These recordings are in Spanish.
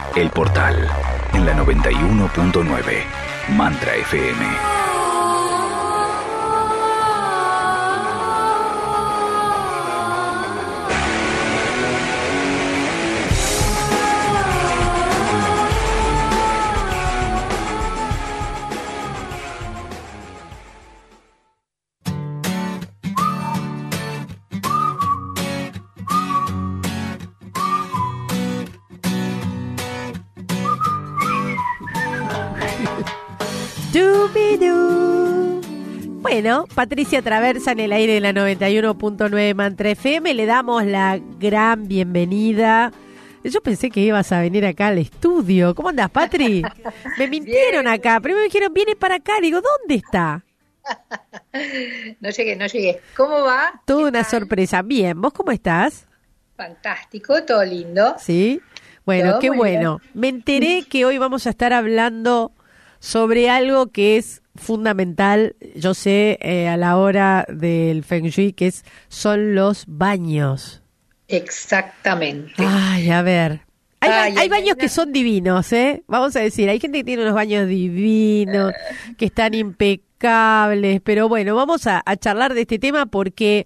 El Portal, en la 91.9, Mantra FM. Bueno, Patricia Traversa en el aire de la 91.9 Mantra FM. Le damos la gran bienvenida. Yo pensé que ibas a venir acá al estudio. ¿Cómo andás, Patri? Me mintieron acá. Primero me dijeron, viene para acá. Digo, ¿dónde está? No llegué. ¿Cómo va? Toda una sorpresa. Bien, ¿vos cómo estás? Fantástico, todo lindo. Sí. Bueno, todo qué bueno. Bien. Me enteré que hoy vamos a estar hablando sobre algo que es fundamental, yo sé, a la hora del Feng Shui, son los baños. Exactamente. Ay, a ver. Hay baños que son divinos, ¿eh? Vamos a decir, hay gente que tiene unos baños divinos, que están impecables, pero bueno, vamos a charlar de este tema porque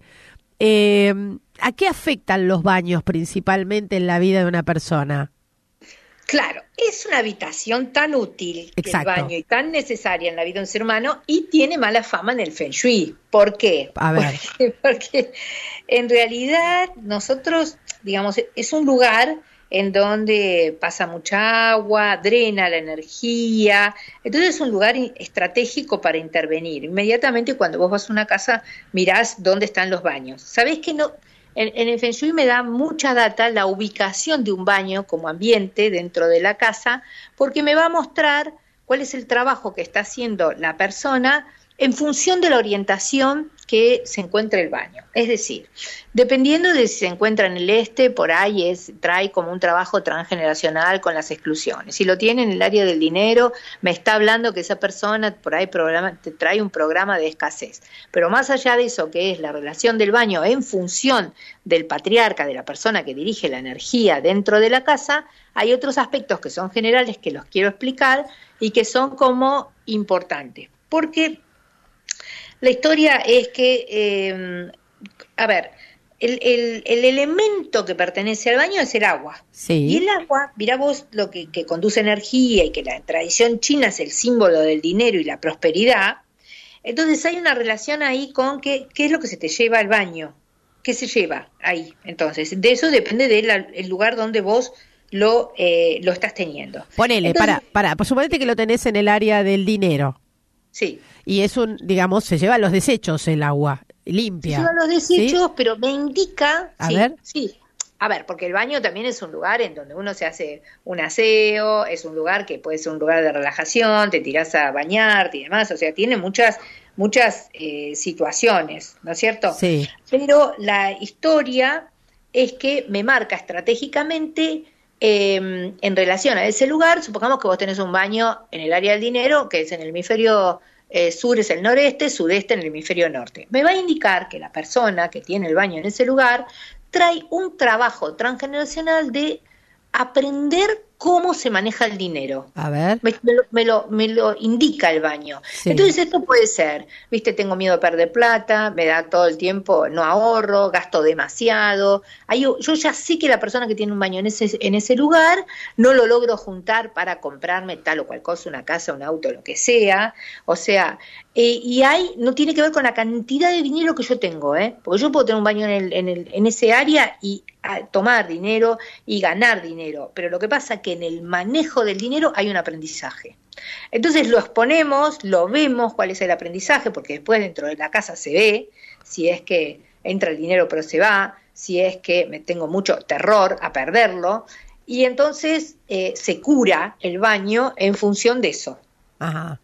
¿a qué afectan los baños principalmente en la vida de una persona? Claro, es una habitación tan útil, Exacto, el baño, y tan necesaria en la vida de un ser humano, y tiene mala fama en el Feng Shui. ¿Por qué? A ver. Porque en realidad nosotros, digamos, es un lugar en donde pasa mucha agua, drena la energía, entonces es un lugar estratégico para intervenir. Inmediatamente cuando vos vas a una casa, mirás dónde están los baños. ¿Sabés que no? En el Feng Shui me da mucha data la ubicación de un baño como ambiente dentro de la casa, porque me va a mostrar cuál es el trabajo que está haciendo la persona en función de la orientación que se encuentra el baño. Es decir, dependiendo de si se encuentra en el este, por ahí trae como un trabajo transgeneracional con las exclusiones. Si lo tiene en el área del dinero, me está hablando que esa persona por ahí te trae un programa de escasez. Pero más allá de eso, que es la relación del baño en función del patriarca, de la persona que dirige la energía dentro de la casa, hay otros aspectos que son generales que los quiero explicar y que son como importantes. Porque la historia es que, el elemento que pertenece al baño es el agua. Sí. Y el agua, mirá vos lo que conduce energía y que la tradición china es el símbolo del dinero y la prosperidad. Entonces hay una relación ahí con qué es lo que se te lleva al baño. ¿Qué se lleva ahí? Entonces, de eso depende del lugar donde vos lo estás teniendo. Ponele, entonces, por suponete que lo tenés en el área del dinero. Sí. Y es se lleva los desechos el agua, limpia. Se lleva los desechos, ¿sí? Pero me indica... A ver. Sí. A ver, porque el baño también es un lugar en donde uno se hace un aseo, es un lugar que puede ser un lugar de relajación, te tirás a bañarte y demás, o sea, tiene muchas situaciones, ¿no es cierto? Sí. Pero la historia es que me marca estratégicamente en relación a ese lugar. Supongamos que vos tenés un baño en el área del dinero, que es en el hemisferio sur, es el noreste, sudeste en el hemisferio norte. Me va a indicar que la persona que tiene el baño en ese lugar trae un trabajo transgeneracional de aprender cómo se maneja el dinero. A ver. Me lo indica el baño. Sí. Entonces esto puede ser, tengo miedo de perder plata, me da todo el tiempo, no ahorro, gasto demasiado. Yo ya sé que la persona que tiene un baño en ese lugar, no lo logro juntar para comprarme tal o cual cosa, una casa, un auto, lo que sea. O sea, no tiene que ver con la cantidad de dinero que yo tengo, porque yo puedo tener un baño en ese área y tomar dinero y ganar dinero, pero lo que pasa es que en el manejo del dinero hay un aprendizaje. Entonces lo exponemos, lo vemos cuál es el aprendizaje, porque después dentro de la casa se ve si es que entra el dinero pero se va, si es que me tengo mucho terror a perderlo, y entonces se cura el baño en función de eso. Ajá.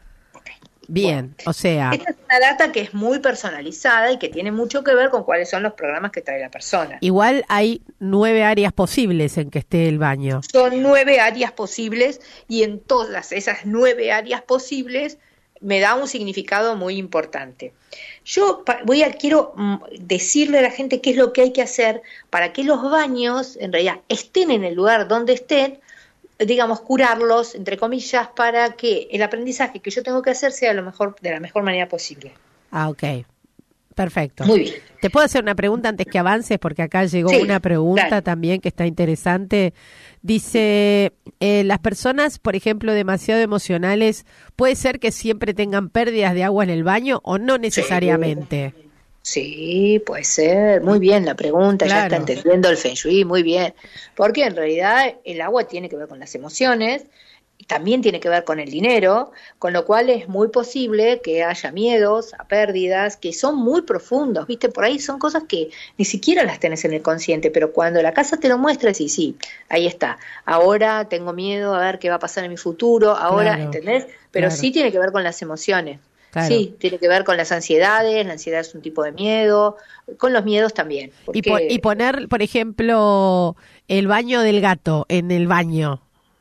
Bien, bueno, o sea... Esta es una data que es muy personalizada y que tiene mucho que ver con cuáles son los programas que trae la persona. Igual hay 9 áreas posibles en que esté el baño. Son 9 áreas posibles y en todas esas 9 áreas posibles me da un significado muy importante. Yo quiero decirle a la gente qué es lo que hay que hacer para que los baños, en realidad, estén en el lugar donde estén, digamos, curarlos, entre comillas, para que el aprendizaje que yo tengo que hacer sea lo mejor, de la mejor manera posible. Ah, ok. Perfecto. Muy bien. ¿Te puedo hacer una pregunta antes que avances? Porque acá llegó una pregunta también que está interesante. Dice, las personas, por ejemplo, demasiado emocionales, ¿puede ser que siempre tengan pérdidas de agua en el baño o no necesariamente? Sí, puede ser. Muy bien la pregunta, ya está entendiendo el Feng Shui, muy bien. Porque en realidad el agua tiene que ver con las emociones, también tiene que ver con el dinero, con lo cual es muy posible que haya miedos a pérdidas que son muy profundos, ¿viste? Por ahí son cosas que ni siquiera las tenés en el consciente, pero cuando la casa te lo muestra, decís, sí, ahí está, ahora tengo miedo a ver qué va a pasar en mi futuro, ahora, ¿entendés? Pero sí tiene que ver con las emociones. Claro. Sí, tiene que ver con las ansiedades, la ansiedad es un tipo de miedo, con los miedos también. Porque... Y poner, por ejemplo, el baño del gato en el baño.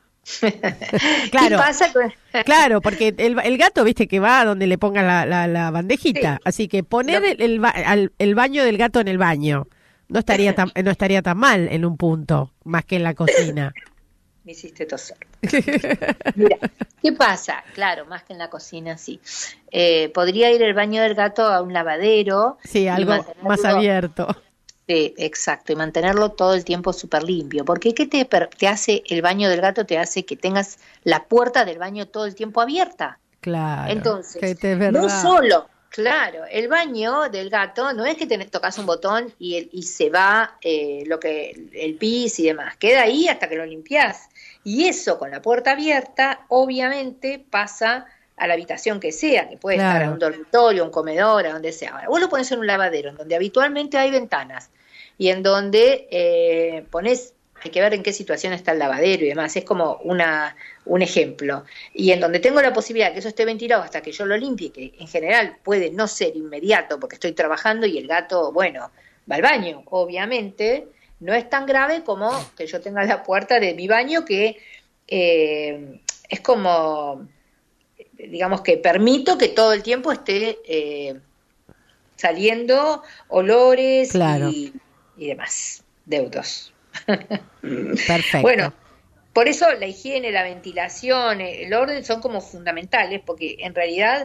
Claro, ¿qué pasa con... Claro, porque el gato, viste, que va a donde le pongan la bandejita, así que poner el baño del gato en el baño no estaría tan mal en un punto, más que en la cocina. Me hiciste toser. Mira, ¿qué pasa? Claro, más que en la cocina, sí. Podría ir el baño del gato a un lavadero. Sí, algo más abierto. Sí, exacto, y mantenerlo todo el tiempo súper limpio. Porque ¿qué te hace el baño del gato? Te hace que tengas la puerta del baño todo el tiempo abierta. Claro. Entonces, no solo... Claro, el baño del gato no es que tocas un botón y se va el pis y demás, queda ahí hasta que lo limpiás. Y eso con la puerta abierta, obviamente pasa a la habitación que sea, que puede estar a un dormitorio, un comedor, a donde sea. Ahora, vos lo pones en un lavadero, en donde habitualmente hay ventanas, y en donde pones... Hay que ver en qué situación está el lavadero y demás, es como un ejemplo. Y en donde tengo la posibilidad de que eso esté ventilado hasta que yo lo limpie, que en general puede no ser inmediato porque estoy trabajando y el gato, bueno, va al baño, obviamente, no es tan grave como que yo tenga la puerta de mi baño que es como, digamos que permito que todo el tiempo esté saliendo olores y demás, deudos. Perfecto. Bueno, por eso la higiene, la ventilación, el orden son como fundamentales, porque en realidad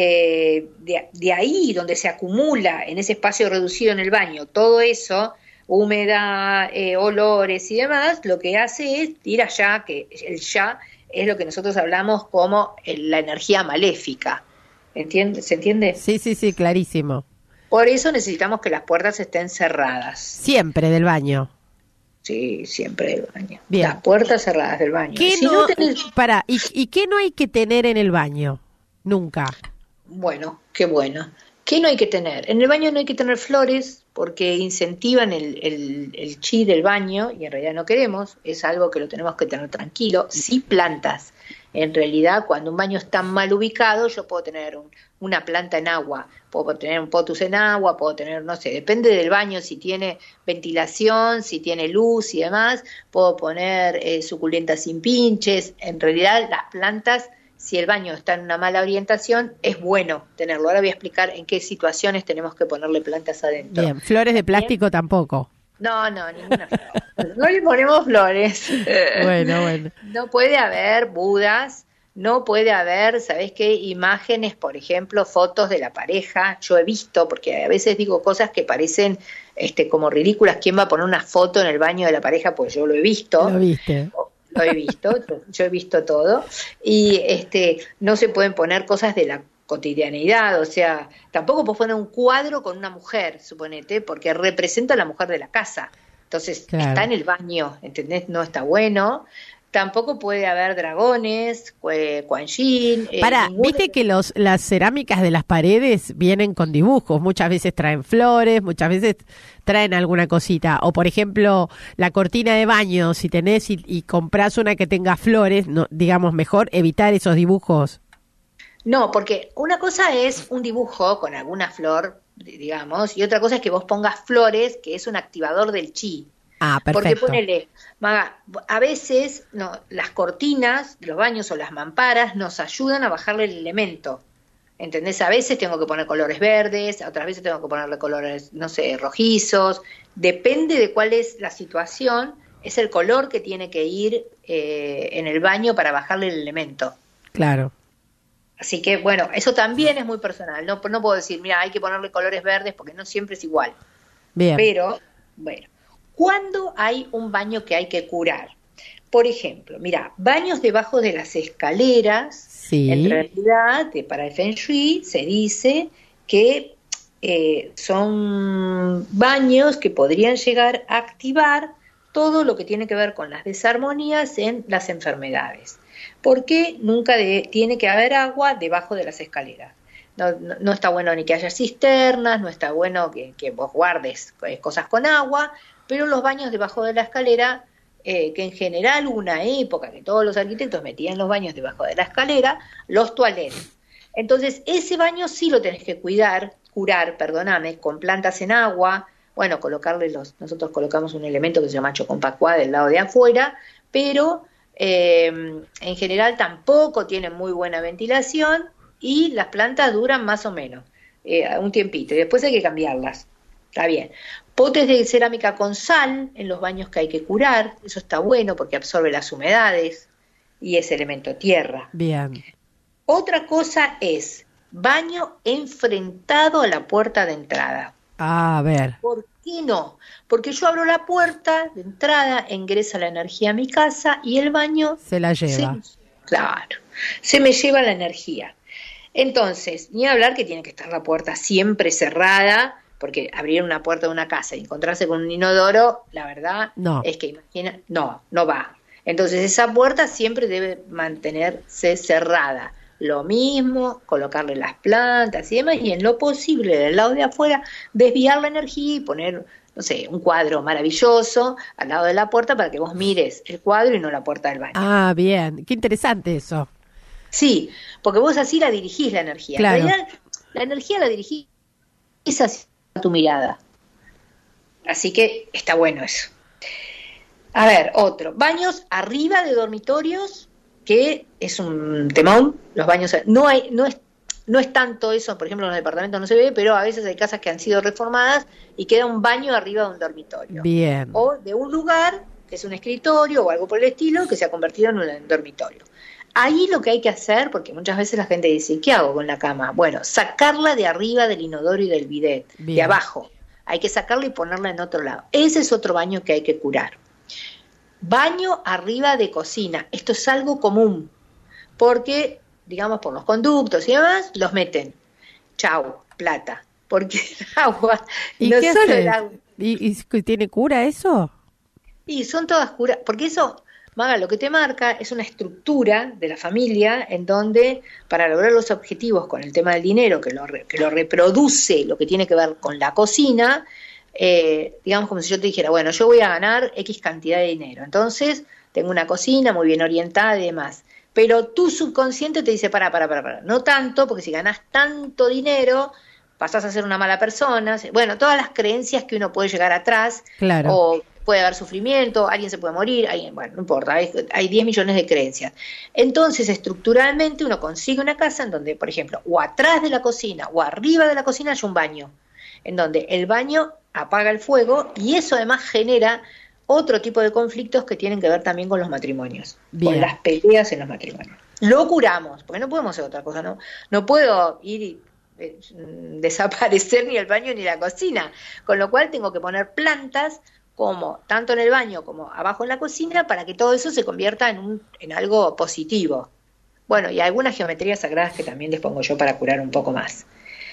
de ahí donde se acumula en ese espacio reducido en el baño todo eso, humedad, olores y demás, lo que hace es ir allá, que el ya es lo que nosotros hablamos como la energía maléfica. ¿Se entiende? Sí, clarísimo. Por eso necesitamos que las puertas estén cerradas. Siempre del baño. Sí, siempre del baño. Bien. Las puertas cerradas del baño. ¿Y qué no hay que tener en el baño? Nunca. Bueno, qué bueno. ¿Qué no hay que tener? En el baño no hay que tener flores porque incentivan el chi del baño y en realidad no queremos, es algo que lo tenemos que tener tranquilo. Sí, plantas. En realidad, cuando un baño está mal ubicado, yo puedo tener una planta en agua, puedo tener un potus en agua, puedo tener, no sé, depende del baño, si tiene ventilación, si tiene luz y demás, puedo poner suculentas sin pinches. En realidad, las plantas, si el baño está en una mala orientación, es bueno tenerlo. Ahora voy a explicar en qué situaciones tenemos que ponerle plantas adentro. Bien, flores de plástico tampoco. No, ninguna flor. No le ponemos flores. Bueno. No puede haber budas, no puede haber, ¿sabés qué? Imágenes, por ejemplo, fotos de la pareja. Yo he visto, porque a veces digo cosas que parecen como ridículas. ¿Quién va a poner una foto en el baño de la pareja? Pues yo lo he visto. ¿Lo viste? Lo he visto, yo he visto todo. Y no se pueden poner cosas de la cotidianidad, o sea, tampoco puedes poner un cuadro con una mujer, suponete, porque representa a la mujer de la casa. Entonces, está en el baño, ¿entendés? No está bueno. Tampoco puede haber dragones, Quan Yin. Viste que las cerámicas de las paredes vienen con dibujos, muchas veces traen flores, muchas veces traen alguna cosita. O, por ejemplo, la cortina de baño, si tenés y comprás una que tenga flores, no, digamos, mejor evitar esos dibujos. No, porque una cosa es un dibujo con alguna flor, digamos, y otra cosa es que vos pongas flores, que es un activador del chi. Ah, perfecto. Porque ponele, Maga, a veces las cortinas de los baños o las mamparas nos ayudan a bajarle el elemento. ¿Entendés? A veces tengo que poner colores verdes, otras veces tengo que ponerle colores, no sé, rojizos. Depende de cuál es la situación es el color que tiene que ir en el baño para bajarle el elemento. Claro. Así que, bueno, eso también es muy personal. No puedo decir, mira, hay que ponerle colores verdes porque no siempre es igual. Bien. Pero, bueno, ¿cuándo hay un baño que hay que curar? Por ejemplo, mira, baños debajo de las escaleras, sí. En realidad, para el Feng Shui se dice que son baños que podrían llegar a activar todo lo que tiene que ver con las desarmonías en las enfermedades. Porque nunca tiene que haber agua debajo de las escaleras. No está bueno ni que haya cisternas, no está bueno que vos guardes cosas con agua, pero los baños debajo de la escalera, que en general hubo una época que todos los arquitectos metían los baños debajo de la escalera, los toaletes. Entonces ese baño sí lo tenés que curar, con plantas en agua, bueno, nosotros colocamos un elemento que se llama Chocompacuá del lado de afuera, pero en general tampoco tienen muy buena ventilación y las plantas duran más o menos un tiempito y después hay que cambiarlas. Está bien. Potes de cerámica con sal en los baños que hay que curar, eso está bueno porque absorbe las humedades y es elemento tierra. Bien. Otra cosa es baño enfrentado a la puerta de entrada. A ver. ¿Por qué no? Porque yo abro la puerta de entrada, ingresa la energía a mi casa y el baño se la lleva. Se me lleva la energía. Entonces, ni hablar que tiene que estar la puerta siempre cerrada, porque abrir una puerta de una casa y encontrarse con un inodoro, la verdad es que no va. Entonces esa puerta siempre debe mantenerse cerrada. Lo mismo, colocarle las plantas y demás, y en lo posible del lado de afuera, desviar la energía y poner, no sé, un cuadro maravilloso al lado de la puerta para que vos mires el cuadro y no la puerta del baño. Ah, bien, qué interesante eso. Sí, porque vos así la dirigís la energía. Claro. En realidad, la energía la dirigís hacia tu mirada. Así que está bueno eso. A ver, otro. Baños arriba de dormitorios, que es un temón. Los baños no es tanto eso, por ejemplo, en los departamentos no se ve, pero a veces hay casas que han sido reformadas y queda un baño arriba de un dormitorio. Bien. O de un lugar que es un escritorio o algo por el estilo que se ha convertido en un dormitorio. Ahí lo que hay que hacer, porque muchas veces la gente dice, ¿qué hago con la cama? Bueno, sacarla de arriba del inodoro y del bidet, de abajo. Hay que sacarla y ponerla en otro lado. Ese es otro baño que hay que curar. Baño arriba de cocina. Esto es algo común, porque, digamos, por los conductos y demás, los meten. Chau, plata. Porque el agua, ¿Y no qué solo haces? el agua. ¿Y tiene cura eso? Y son todas curas, porque eso, Maga, lo que te marca es una estructura de la familia en donde, para lograr los objetivos con el tema del dinero, que lo reproduce lo que tiene que ver con la cocina, digamos como si yo te dijera, bueno, yo voy a ganar X cantidad de dinero, entonces tengo una cocina muy bien orientada y demás, pero tu subconsciente te dice, para, no tanto, porque si ganás tanto dinero, pasás a ser una mala persona, bueno, todas las creencias que uno puede llegar atrás, claro. O puede haber sufrimiento, alguien se puede morir, bueno, no importa, hay 10 millones de creencias. Entonces, estructuralmente uno consigue una casa en donde, por ejemplo, o atrás de la cocina o arriba de la cocina hay un baño, en donde el baño apaga el fuego y eso además genera otro tipo de conflictos que tienen que ver también con los matrimonios, Bien. Con las peleas en los matrimonios. Lo curamos, porque no podemos hacer otra cosa, no puedo ir y desaparecer ni el baño ni la cocina, con lo cual tengo que poner plantas como tanto en el baño como abajo en la cocina para que todo eso se convierta en algo positivo. Bueno, y algunas geometrías sagradas que también les pongo yo para curar un poco más.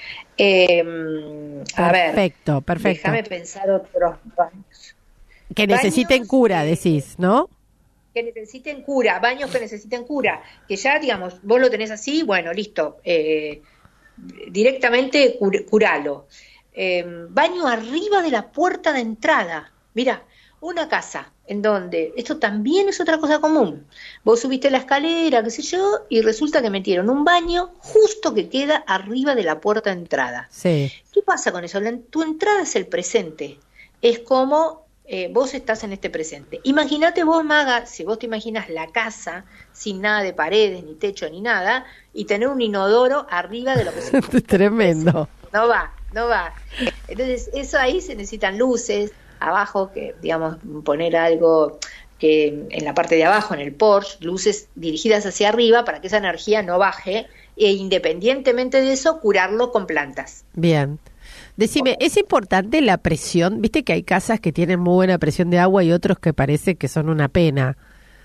A ver, perfecto. déjame pensar otros baños. Que necesiten cura, decís, ¿no? Que necesiten cura, baños que necesiten cura, que ya, digamos, vos lo tenés así, bueno, listo, directamente curalo. Baño arriba de la puerta de entrada. Mira, una casa en donde, esto también es otra cosa común, vos subiste la escalera, qué sé yo, y resulta que metieron un baño justo que queda arriba de la puerta de entrada. Sí. ¿Qué pasa con eso? Tu entrada es el presente, es como vos estás en este presente. Imagínate vos, Maga, si vos te imaginas la casa sin nada de paredes, ni techo, ni nada, y tener un inodoro arriba de lo que se Tremendo. No va. Entonces, eso ahí se necesitan luces, abajo, que digamos poner algo que en la parte de abajo, en el porche, luces dirigidas hacia arriba para que esa energía no baje, e independientemente de eso, curarlo con plantas. Bien. Decime, ¿es importante la presión? Viste que hay casas que tienen muy buena presión de agua y otros que parece que son una pena.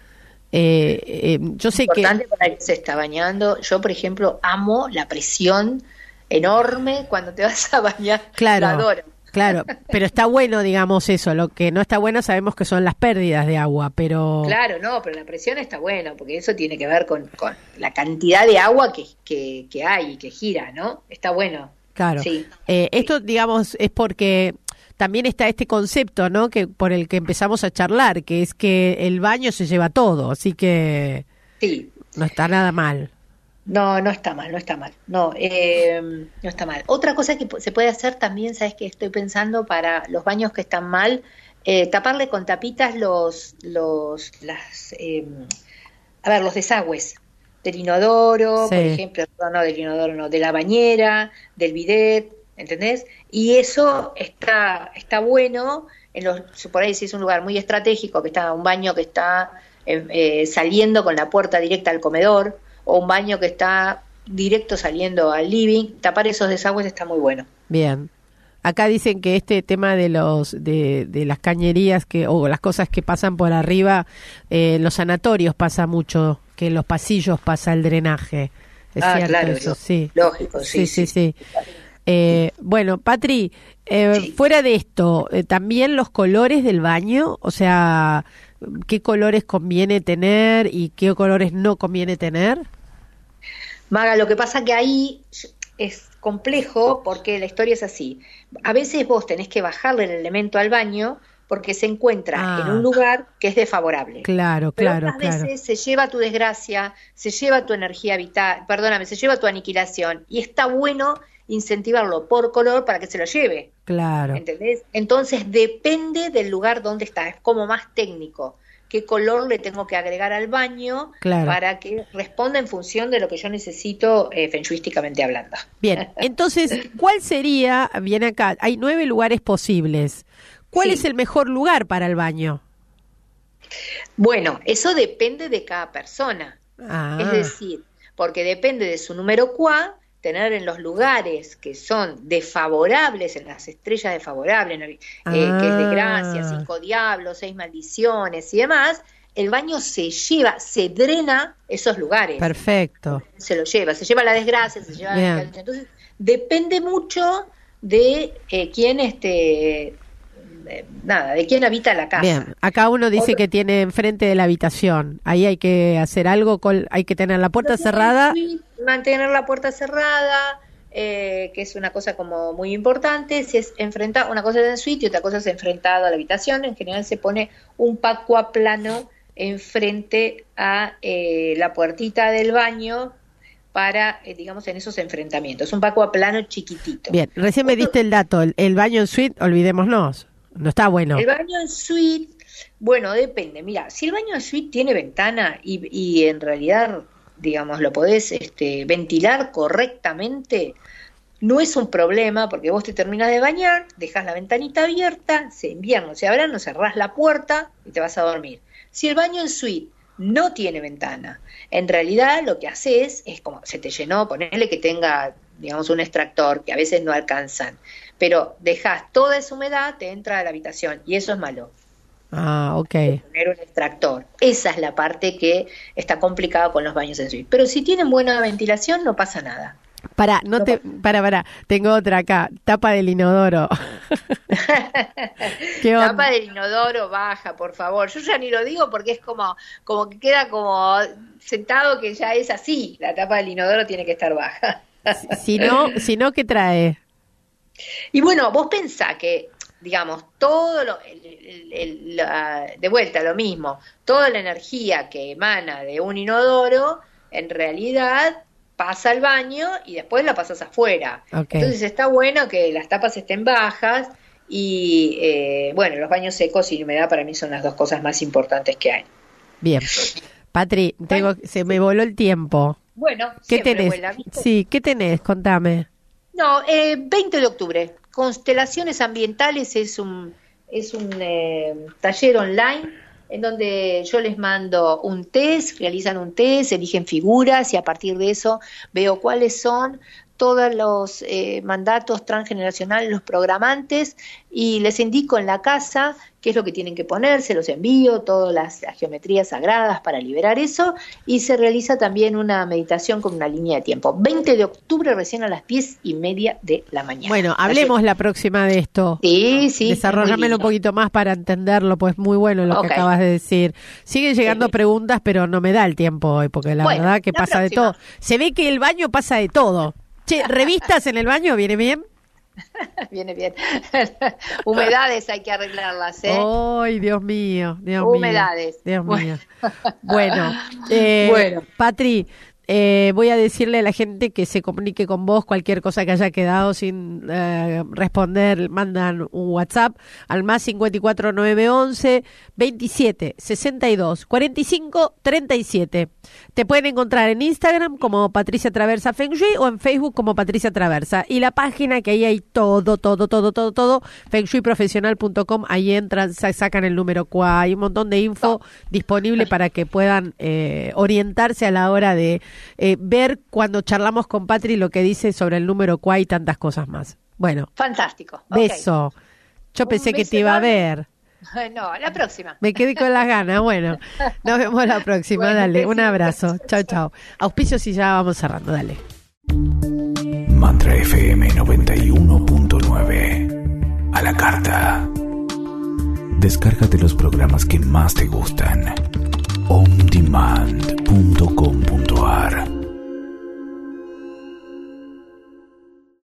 Yo sé que... Importante para el que se está bañando. Yo, por ejemplo, amo la presión enorme cuando te vas a bañar. Claro, la adoro. Claro, pero está bueno, digamos, eso. Lo que no está bueno sabemos que son las pérdidas de agua, pero... Claro, no, pero la presión está bueno, porque eso tiene que ver con la cantidad de agua que hay y que gira, ¿no? Está bueno. Claro. Sí. Esto, digamos, es porque también está este concepto, ¿no? Que por el que empezamos a charlar, que es que el baño se lleva todo, así que sí. No está nada mal. No, no está mal, no está mal. No está mal. Otra cosa que se puede hacer también, ¿sabes qué estoy pensando? Para los baños que están mal, taparle con tapitas los desagües del inodoro, sí. Por ejemplo, no del inodoro, no, de la bañera, del bidet, ¿entendés? Y eso está bueno, por ahí si es un lugar muy estratégico, que está un baño que está saliendo con la puerta directa al comedor, o un baño que está directo saliendo al living, tapar esos desagües está muy bueno. Bien. Acá dicen que este tema de de las cañerías o las cosas que pasan por arriba, en los sanatorios pasa mucho, que en los pasillos pasa el drenaje. Es cierto, claro, eso, sí. Lógico, sí. Bueno, Patri, Sí. fuera de esto, también los colores del baño, o sea, ¿qué colores conviene tener y qué colores no conviene tener? Maga, lo que pasa que ahí es complejo porque la historia es así. A veces vos tenés que bajarle el elemento al baño porque se encuentra en un lugar que es desfavorable. Claro. Pero otras veces se lleva tu desgracia, se lleva tu energía vital, se lleva tu aniquilación, y está bueno incentivarlo por color para que se lo lleve. Claro. ¿Entendés? Entonces depende del lugar donde está, es como más técnico. ¿Qué color le tengo que agregar al baño para que responda en función de lo que yo necesito feng shuísticamente hablando? Bien, entonces, ¿cuál sería, bien acá, hay 9 lugares posibles, ¿cuál es el mejor lugar para el baño? Bueno, eso depende de cada persona. Es decir, porque depende de su número QA, tener en los lugares que son desfavorables, en las estrellas desfavorables, que es de gracia, 5 diablos, 6 maldiciones y demás, el baño se drena esos lugares. Perfecto. Se lleva la desgracia, se lleva la... Entonces, depende mucho de quién de quién habita la casa. Bien, acá uno dice que tiene enfrente de la habitación, ahí hay que hacer algo, hay que tener la puerta cerrada. Mantener la puerta cerrada, que es una cosa como muy importante. Si es enfrentado, una cosa es en suite y otra cosa es enfrentado a la habitación. En general se pone un pacua plano enfrente a la puertita del baño para, digamos, en esos enfrentamientos. Un pacua plano chiquitito. Bien, recién me diste el dato, el baño en suite, olvidémonos, no está bueno. El baño en suite, bueno, depende. Mira, si el baño en suite tiene ventana y en realidad, digamos, lo podés ventilar correctamente, no es un problema, porque vos te terminas de bañar, dejás la ventanita abierta, sea invierno, sea verano, cerrás la puerta y te vas a dormir. Si el baño en suite no tiene ventana, en realidad lo que haces es como se te llenó, ponele que tenga, digamos, un extractor, que a veces no alcanzan, pero dejás toda esa humedad, te entra a la habitación, y eso es malo. Ok. Poner un extractor. Esa es la parte que está complicada con los baños en suite. Pero si tienen buena ventilación, no pasa nada. Para, tengo otra acá, tapa del inodoro. Tapa del inodoro baja, por favor. Yo ya ni lo digo porque es como que queda como sentado que ya es así. La tapa del inodoro tiene que estar baja. Si no, ¿qué trae? Y bueno, vos pensá que, digamos, de vuelta lo mismo, toda la energía que emana de un inodoro, en realidad pasa al baño y después la pasas afuera. Okay. Entonces está bueno que las tapas estén bajas y, bueno, los baños secos y humedad para mí son las dos cosas más importantes que hay. Bien. Patri, se me voló el tiempo. Bueno, ¿qué tenés? Sí, ¿qué tenés? Contame. No, 20 de octubre. Constelaciones ambientales es un es un taller online en donde yo les mando un test, realizan un test, eligen figuras y a partir de eso veo cuáles son todos los mandatos transgeneracionales, los programantes, y les indico en la casa qué es lo que tienen que poner, se los envío, todas las geometrías sagradas para liberar eso, y se realiza también una meditación con una línea de tiempo. 20 de octubre recién a las 10:30 de la mañana. Bueno, hablemos la próxima de esto. Sí. Desarrollámelo un poquito más para entenderlo, pues muy bueno lo que acabas de decir. Siguen llegando preguntas, pero no me da el tiempo hoy, porque la verdad que pasa de todo. Se ve que el baño pasa de todo. Che, ¿revistas en el baño? ¿Viene bien? Viene bien. Humedades hay que arreglarlas, ¿eh? ¡Ay, Dios mío! Humedades. Dios mío. Bueno, Patri, voy a decirle a la gente que se comunique con vos, cualquier cosa que haya quedado sin responder, mandan un WhatsApp al más 54 911 27 62 45 37. Te pueden encontrar en Instagram como Patricia Traversa Feng Shui o en Facebook como Patricia Traversa. Y la página que ahí hay todo, fengshuiprofesional.com, ahí entran, sacan el número QA, hay un montón de info disponible para que puedan orientarse a la hora de ver cuando charlamos con Patri lo que dice sobre el número QA y tantas cosas más. Bueno. Fantástico. Beso. Yo pensé que te iba a ver. No, la próxima. Me quedé con las ganas. Bueno, nos vemos la próxima. Bueno, dale, un abrazo. Chao. Auspicios y ya vamos cerrando. Dale. Mantra FM 91.9. A la carta. Descárgate los programas que más te gustan. ondemand.com.ar